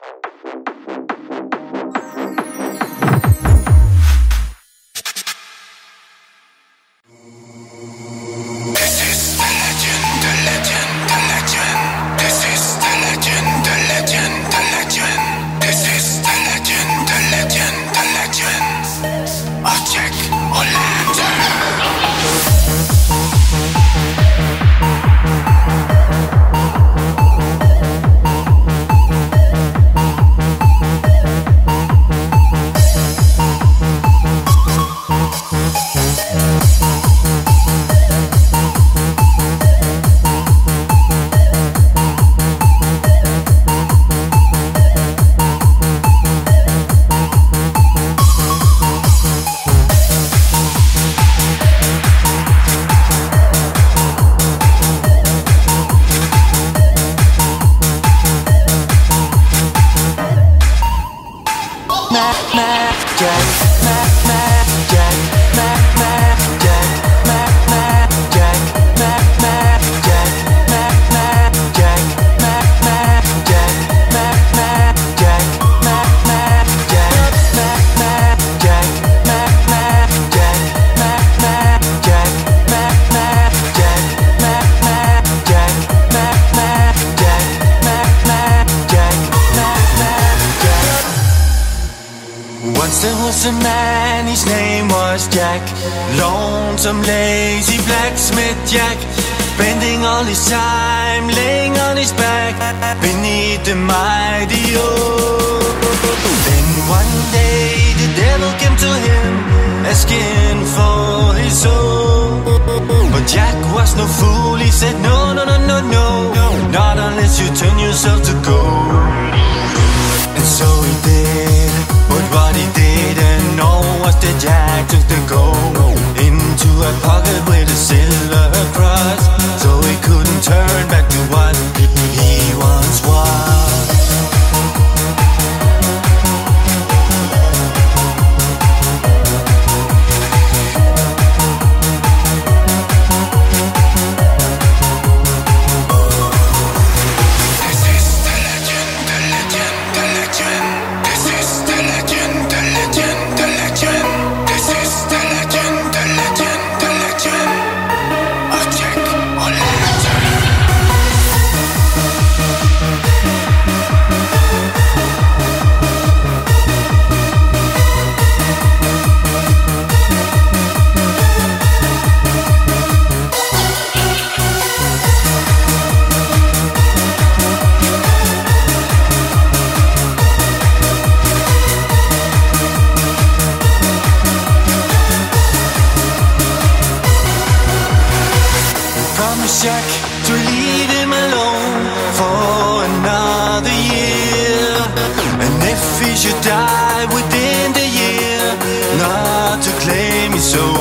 Once there was a man, his name was Jack. Lonesome, lazy blacksmith Jack, spending all his time laying on his back beneath the mighty oak. Then one day the devil came to him, asking for his soul. But Jack was no fool, he said no, no, no, no, no, not unless you turn yourself to gold. And so he did, but what he didn't know was that Jack took the gold into a pocket with a silver cross, so he couldn't turn back to what he once was. Jack to leave him alone for another year, and if he should die within the year, not to claim his soul.